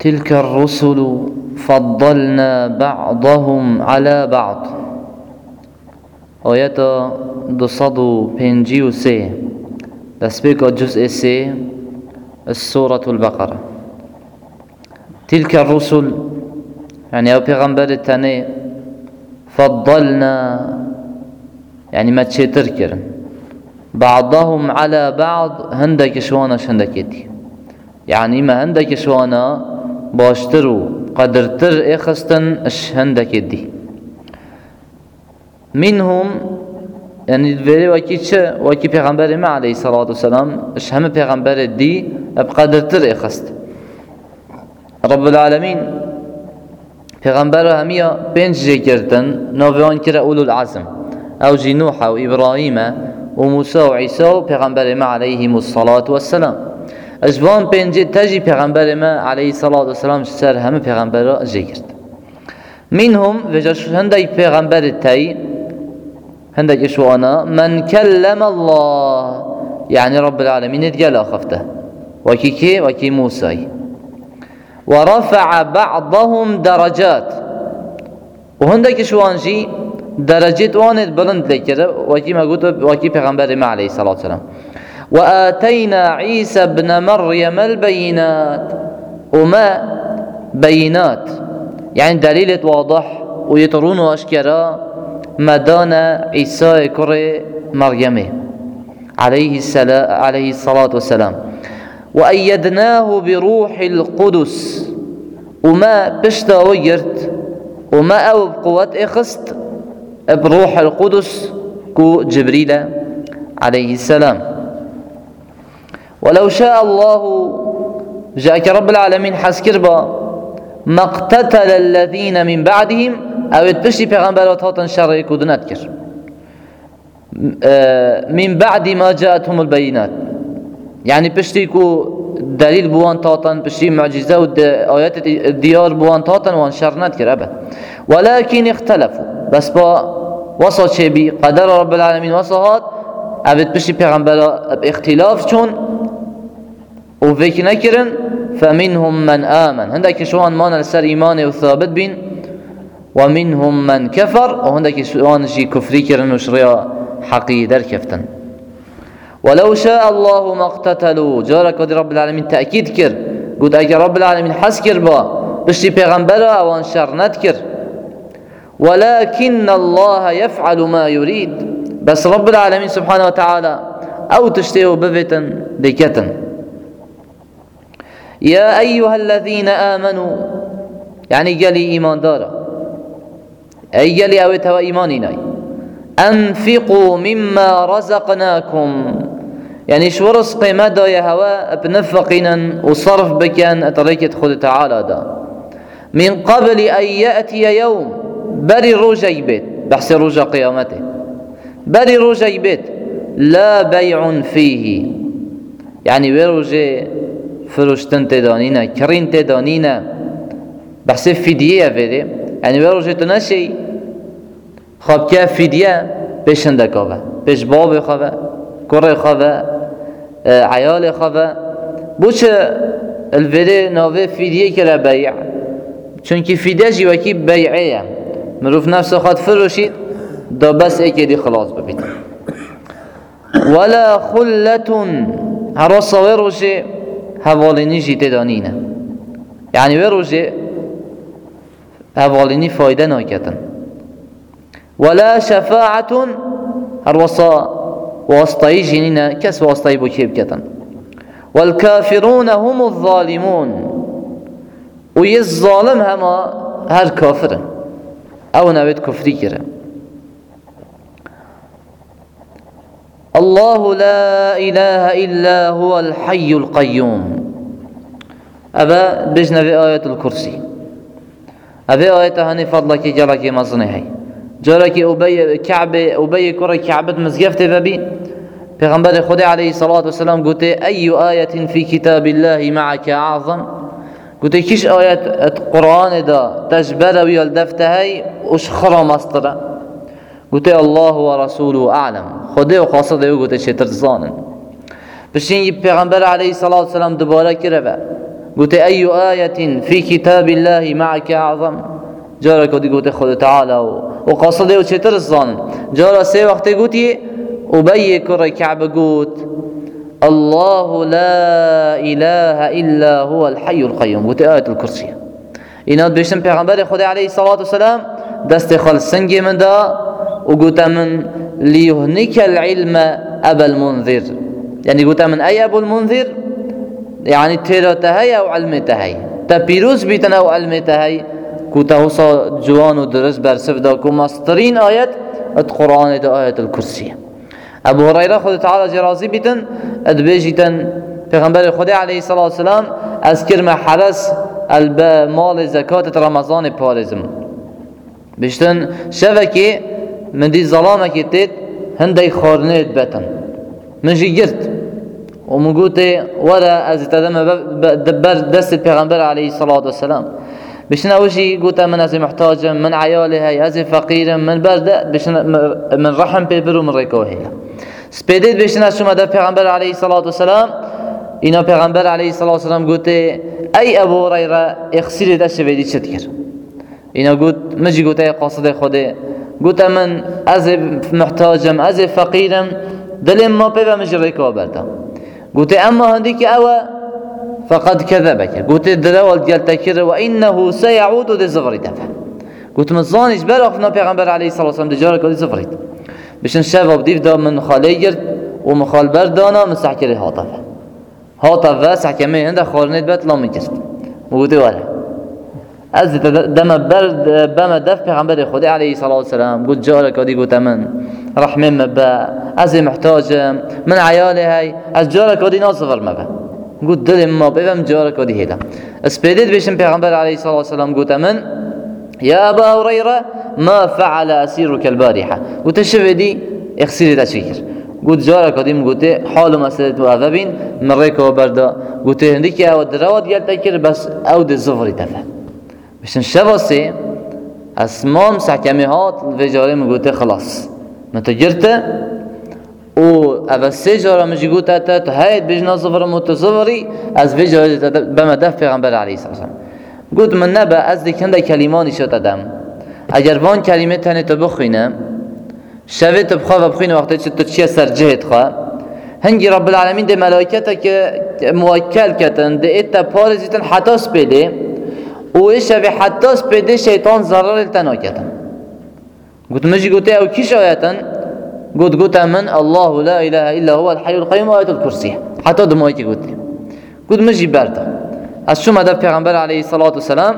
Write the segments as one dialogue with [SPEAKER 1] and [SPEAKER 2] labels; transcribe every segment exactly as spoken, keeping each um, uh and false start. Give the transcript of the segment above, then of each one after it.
[SPEAKER 1] تلك الرسل فضلنا بعضهم على بعض. آيات دوصد وبنجي وسي دسبيك الجزء سي السورة البقرة. تلك الرسل يعني او پیغمبر التاني فضلنا يعني ما تشتر كرن بعضهم على بعض هندك شوانا هندك دي يعني ما هندك شوانا باشترو قدرتر اخستن اش هندك دي منهم يعني الفيري وكي چه وكي پیغمبر ما عليه الصلاة والسلام اش هم پیغمبر دي بقدرتر اخست. رب العالمين پیغمبر همیا پنج ذکرتن نویان کرا اولو العزم او جی نوح و ابراهیم و موسی و عیسی و پیغمبر ما علیهم الصلاة والسلام. اجوان پنج تجی پیغمبر ما علیه الصلاة والسلام سر همه پیغمبر ذکرت. منهم وجش هندی پیغمبر تای هندی اشوانا من کلم الله يعني رب العالمين اتقال خفته وكي كي وكي موسى ورفع بعضهم درجات وهندك شوانجي درجات واند بلند لكره وكي ما قلت وكي پیغمبر ما عليه الصلاة والسلام. وآتينا عيسى ابن مريم البينات وما بينات يعني دليل واضح ويطرون واشكرا مدانا عيسى كري مريم عليه السلام عليه الصلاة والسلام. وأيدناه بروح القدس وما بشتا ويرت وما أو بقوة إخست بروح القدس كو جبريل عليه السلام. ولو شاء الله جاءك رب العالمين حسكربا ما اقتتل الذين من بعدهم أو تبشي پیغمبرات هاتن شرعي كودنات كر من بعد ما جاءتهم البينات يعني بشتيكو دليل بوان تاطن بشتي معجزة وآيات الديار بوان تاطن وان شرنات كرابة. ولكن اختلفوا بس با وصل شيء بي قدر رب العالمين وصلات أبد بشتي پیغمبر باختلاف چون وفيك نكرن فمنهم من آمن هندك شوان مانا لسر إيمانه وثابت بين ومنهم من كفر وهندك شوان جي كفري كرن وشريا حقي در كفتن. ولو شاء الله ما اقتتلوا جارك ودي رب العالمين تأكيد كر قد اگر رب العالمين حس كر با بشتي پیغمبرا اوان شر ندكر ولكن الله يفعل ما يريد بس رب العالمين سبحانه وتعالى او تشتيو بفتن ديكتن. يا أيها الذين آمنوا يعني قالي إيمان دارا أي قالي أويتها إيمانيناي أنفقوا مما رزقناكم يعني شو رزق ما دا يا هوا بنفقنا وصرف بكان طريقة خد تعالى دا من قبل أن يأتي يوم بري روجي بيت بحث روجا قيامته بري روجي بيت لا بيع فيه يعني ويروجي فروشتن تدانينا كرين تدانينا بحث فدية فيدي يعني ويروجي تنشي خب که فدیه پیشنده کاوه پیش باب خواه کره خواه عیال خواه بوچه الویده ناوه فدیه که بیع چون که فدیه جیوکی بیعیه مروف نفس خواد فروشید دا بس ایکی دی خلاص ببید. ولا خلتون هراسا ویروشه حوالینی جی تدانینه یعنی ویروشه حوالینی فایده ناکتن. ولا شفاعة هروصا واسطي جنينا كس واسطي بكيب كتن. والكافرون هم الظالمون ويظالم هما هر كافر او نويت كفري كرا. الله لا إله إلا هو الحي القيوم أبا بجنا في آية الكرسي أبا آية هني فضلك جلك مصنعي جارك أبي كعب أبي كرة كعبة مزجفت فبي پیغمبر خدا عليه الصلاة والسلام قلت أي آية في كتاب الله معك أعظم قلت كيش آية القرآن دا تجبر ويلدفتهاي وش خرم أسطرة قلت الله ورسوله أعلم خدا وقاصده قلت شتر زانن بشين پیغمبر عليه الصلاة والسلام دوباره كرفه قلت أي آية في كتاب الله معك أعظم. جارة كودي قلت خود تعالى وقصده وشتر الظن. جارة سي وقت قلت أبي كرة كعب قلت الله لا إله إلا هو الحي القيوم. قلت آية الكرسي. إناد بيشتم پیغمبر خدا عليه الصلاة والسلام دست خالص سنجي من دا وقلت من ليهنك العلم أبا المنذر. يعني قلت من أي أبو المنذر؟ يعني تيرا تهي أو علم تهي تبيروز بيتنا أو علم تهي كوتا هوصا جوان ودرس برسف دا كو مسترين آيات القرآن دا آيات الكرسي. أبو هريرة خد تعالى جرازي بيتن أدبيجيتن پیغمبر خدا عليه الصلاة والسلام أذكر ما حرس مال زكاة رمضان بارزم بيشتن شبكي من دي ظلامة كتت هندي خارنيت بتن من جيجرت ومقوتي ولا از تدم دبر دست پیغمبر عليه الصلاة والسلام بشنا وشي قوتا من از محتاج من عياله از فقير من برد بشنا من رحم ببرو من ريكوهي سبيدت بشنا شو مدى پیغمبر عليه الصلاة والسلام اینا پیغمبر عليه الصلاة والسلام قوتي اي ابو هريرة اخسير دست ويدي شتكر اینا قوت مجي قوتا قاصد خوده قوتا من از محتاجم از فقيرم دلم ما بيبا مجي ريكوه برده قلت أما هنديك أوى فقد كذبك. قلت الدلوال ديال تكير وإنه سيعود دي زفريت. قلت من ظانيش بلغنا پیغمبر عليه الصلاة والسلام دجارك ودي زفريت بشن شاف وبديف دا من خاليجر ومخال بردانا من سحكري هاطف هاطف سحكمي هنده خالنيت بات لا من جرت وقلت ولا از دم برد بما دف پیغمبر خدا عليه الصلاة والسلام قلت جارك ودي قلت من رحمه مبا از محتاج من عيالي هاي از جارك ودي ناصفر مبا قلت دل ما بفهم جارك ودي هيدا اسبيدت بيشن پیغمبر عليه الصلاة والسلام قلت من يا أبا هريرة ما فعل أسيرك البارحة قلت الشفه دي اخسيري تشكر قلت جارك ودي قلت حال مسألة وأذبين من ريك وبردا قلت هنديك يا ودروات قال تكر بس أود الزفر تفهم بشن شباسي اسمام سحكمي هات الفجاري من قلت خلاص نتجرت و اول سه جاره مجی گوته تا تا هاید بجنا صفر متصوری از وجه بما دف پیغمبر علیه السلام گفت من نبا از دیکنده کلمانی شد دادم اگر وان کلمه تنه تو بخوینم شوه تو بخواه و بخوینه وقتی چه تو چیه سر جهت خواه هنگی رب العالمین ده ملائکتا که موکل کتن ده ایتا پارزیتن حتی سپیده و ایشوه حتی سپیده شیطان ضرر التنا کتن قلت مجي قلت او كيش آياتن قلت قلت من الله لا إله إلا هو الحي القيوم آية الكرسي حتى دمائك قلت قلت مجي برده از شو مدى پیغمبر عليه الصلاة والسلام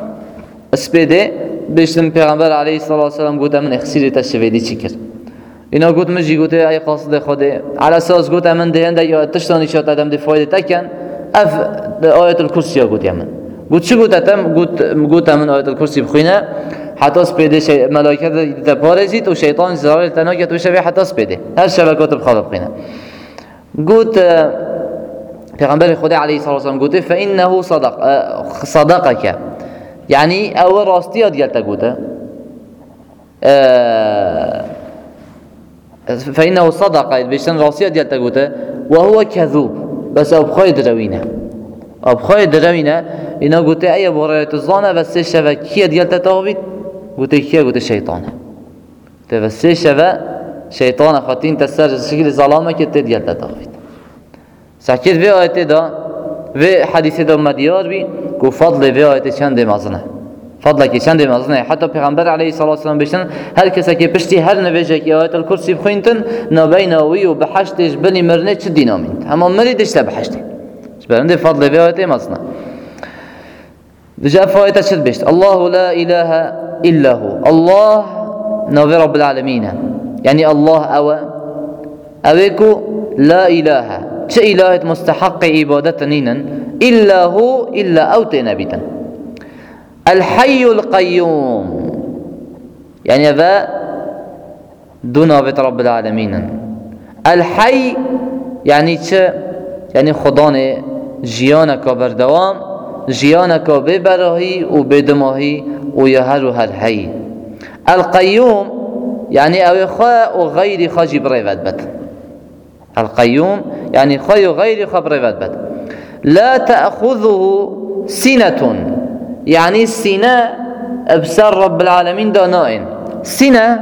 [SPEAKER 1] اسبيده بيشتم پیغمبر عليه الصلاة والسلام قلت من اخسيري تشويدي چكر اینا قلت مجي قلت اي قاصد خوده على اساس قلت من دهنده یا تشتاني شات ادم دي فايده تكن اف آية الكرسي قلت من قلت شو قلت اتم قلت قلت من آية الكرسي بخوينه حتی سپیده شی... ملائکت دیده پارزید و شیطان زرار تناکت و شبیه حتی سپیده هر شبکات بخواب بخینه قلت پیغمبر خدا علیه الصلاة والسلام قلت فإنه صدق صدقك يعني أول راستي ديالت قلت فإنه صدق بيشتن راستي ديالت قلت وهو كذوب بس أبخاي دروينه أبخاي دروينه إنه قلت أي أبو هريرة الظانة بس الشبكية ديالت تغبيت قلت كيا قلت الشيطان بس الشبا شيطان خاطين تسر شكل ظلامه كت ديالت تغبيت سحكيت في آيات دا في حديث دا مديار بي كو فضل في آيات چند مازنه فضل كي چند مازنه حتى پیغمبر عليه الصلاة والسلام بيشن هر كسا كي پشتي هر نوجه كي آيات الكرسي بخوينتن نبينوي و بحشتش بني مرنه چه دينامين اما مريدش لبحشتي برنده فضل في آيات مازنه بجاء فائدة شد بيشت الله لا إله إلا هو الله نوبي رب العالمين يعني الله أوى أويكو لا إله شا إله مستحق عبادة نينا إلا هو إلا أوتينا بيتا الحي القيوم يعني ذا دون رب العالمين الحي يعني شا يعني خدان جيانك بردوام جيانك ببرهي وبدمهي ويهر هر هي القيوم يعني أو خاء وغير خاجب ريفت بد القيوم يعني خاء وغير خاء ريفت بد لا تأخذه سنة يعني السنة بسر رب العالمين دانائن سنة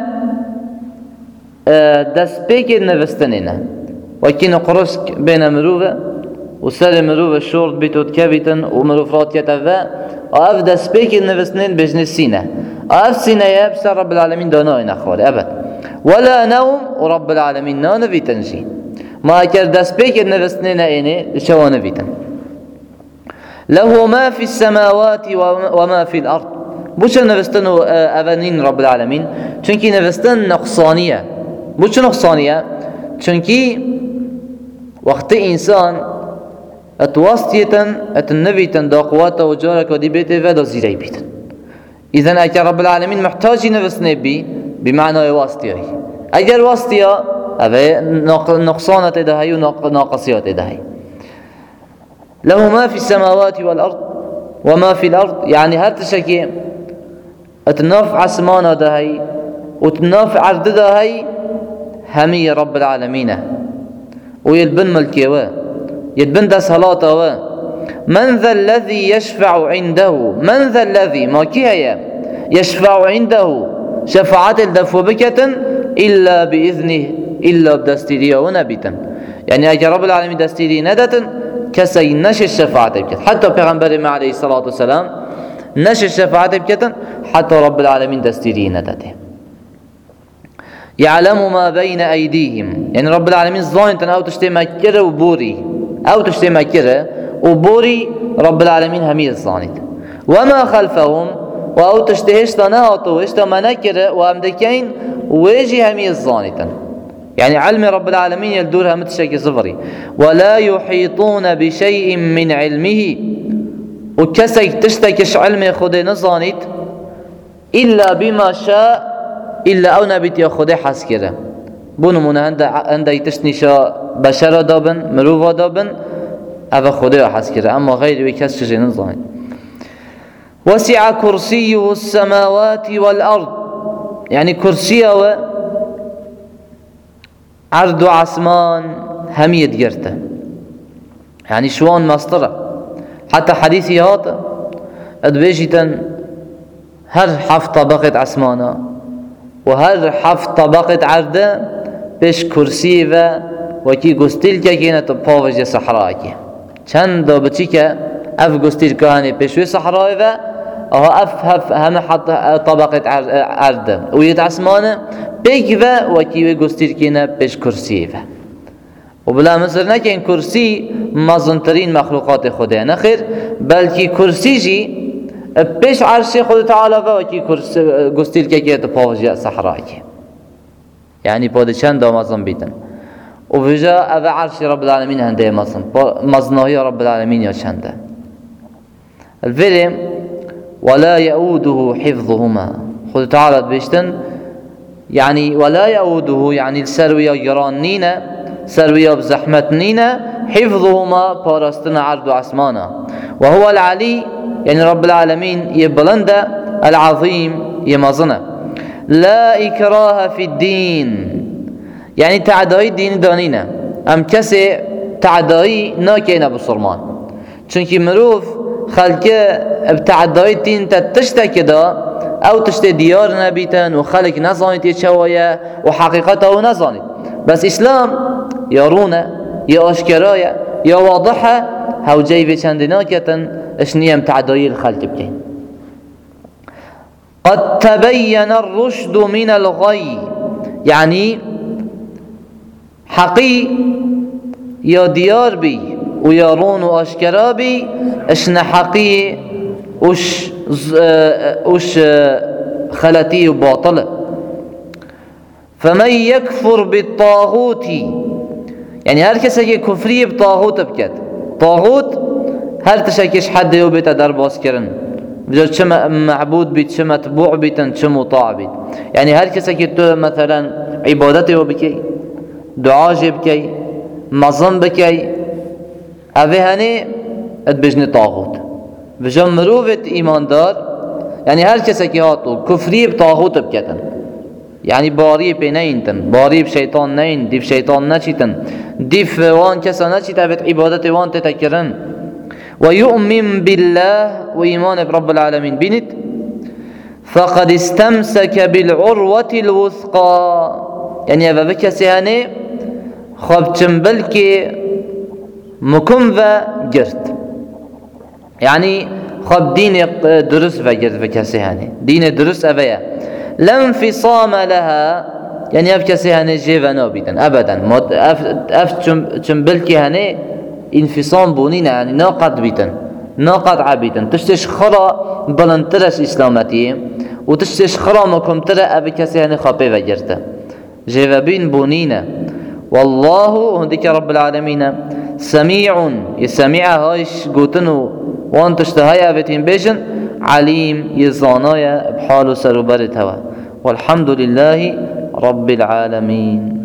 [SPEAKER 1] دست بيك نفستنينه وكي نقرسك بين مروفة وسر مروفة شورت بيتوت كبيتن ومروفرات يتفا وأف دست بيك نفستنين بجن السنة أف سنة يبسر رب العالمين دانائن أخوالي أبد ولا نوم ورب العالمين نانو في تنجي ما اكر دست بيك نفستنين ايني شوانو في تن له ما في السماوات وما في الأرض بوش نفستنو أفنين رب العالمين چونكي نفستن نقصانية بوش نقصانية چونكي وقت إنسان اتواستيتن اتنبيتن دا قواتا وجارك ودي بيته ودا زيري بيتن إذن اكر رب العالمين محتاجي نفستني بي بمعنى واسطية اگر واسطية اوه نقصانات دهي وناقصيات دهي له ما في السماوات والأرض وما في الأرض يعني هر تشكي اتناف عسمانا دهي وتناف عرض دهي همي رب العالمين ويلبن ملكيه يلبن ده صلاته من ذا الذي يشفع عنده من ذا الذي ما كي يشفع عنده شفاعة الدفو بكة إلا بإذنه إلا بدستيريا ونبيتا يعني أجل رب العالمين دستيري ندتا كسي نش الشفاعة بكة حتى پیغمبر عليه الصلاة والسلام نش الشفاعة بكة حتى رب العالمين دستيري ندته يعلم ما بين أيديهم يعني رب العالمين ظاهنتا أو تشتي مكرة وبوري أو تشتي مكرة وبوري رب العالمين همية الظاهنت وما خلفهم وأو تشتهيش تناهطوا إشتا منكرة وأمدكين ويجي همية الظاهنتا يعني علم رب العالمين يلدورها متشكي صفري ولا يحيطون بشيء من علمه وكسك تشتكش علم خده نظانت إلا بما شاء إلا أو نبيت يا خده حس كده بونو من عند عند يتشنيشا بشر دابن مروفا دابن أبا خده حس كده أما غير بكس شيء نظانت وسع كرسيه السماوات والأرض يعني كرسيه عرض عسمان همية جرته يعني شوان مسطرة حتى حديثي هاتا ادبيجيتن هر حف طبقة عسمانا وهر حف طبقة عرضه بيش كرسي و وكي قستيل که كينا تباوج صحراء كي چند دو بچي که اف قستيل كهاني بيشوي صحراء و اها اف هف هم حط طبقة عرضه ويت عسمانه بيك و وكي قستيل كينا بيش كرسي و وبلا مصر نكين كرسي مظنترين مخلوقات خدا نخير بلكي كرسي جي بيش عرش خدا تعالى و وكي كرسي قستيل که كي تباوج صحراء كي يعني بود چند دو مظن بيتن وفجا أبا عرش رب العالمين هنده مظن مظنهي رب العالمين يا چنده الفيلم ولا يؤوده حفظهما خد تعالى بيشتن يعني ولا يؤوده يعني السروية جرانينا سروية بزحمتنينا حفظهما باراستنا عرض عسمانا وهو العلي يعني رب العالمين يبلند العظيم يمظنه لا إكراه في الدين يعني تعداي دين دانينا ام كسي تعداي ناكينا بصرمان چونكي مروف خلقه بتعداي دين تتشتك دا او تشت ديار نبيتن وخلق نظانت يتشوايا وحقيقته نظانت بس اسلام يرونا يا اشكرايا يا واضحة هاو جايبه چندناكتن اشنيم تعداي الخلق بكين قد تبين الرشد من الغي يعني حقي يا ديار بي ويارون واشكرا بي اشنا حقي وش وش خلتي وباطله فمن يكفر بالطاغوت يعني هر کسی كفري بطاغوت بكت طاغوت هر تشكيش حد يوبيت در باز کرن بجد چه معبود بيت چه متبوع بيتن چه مطاع بيت يعني هر کسی که تو مثلا عبادت رو بکی دعا بکی مظن بکی اوه هنه ات بجن طاغوت بجن مروفت ایماندار يعني هر کسی که هاتو کفری بطاغوت بکتن يعني باري بينينتن باري بشيطان نين ديف شيطان نچيتن ديف وان كسا نچيت ابت عبادت وان تتكرن ويؤمن بالله وإيمان برب العالمين بنت فقد استمسك بالعروة الوثقى. يعني أبا بكسي هاني خب تنبلك مكم و جرت، يعني خب دين درس و جرت بكسي هاني دين درس أبايا لا انفصام لها، يعني أب كسي هاني جيفا نابيدا أبدا أف تنبلك هاني انفصام بونين، يعني ناقض بيتن ناقض عبيدا تشتش خرا بلنترش إسلامتي وتشتش خرا مكم ترى أبي كسي هاني خابي و جرت جيفا بين بونين. والله هندك رب العالمين سميع يسمع هايش قوتنو وان تشتهايا بتين بيشن عليم يزانايا بحال سروبرتها. والحمد لله رب العالمين.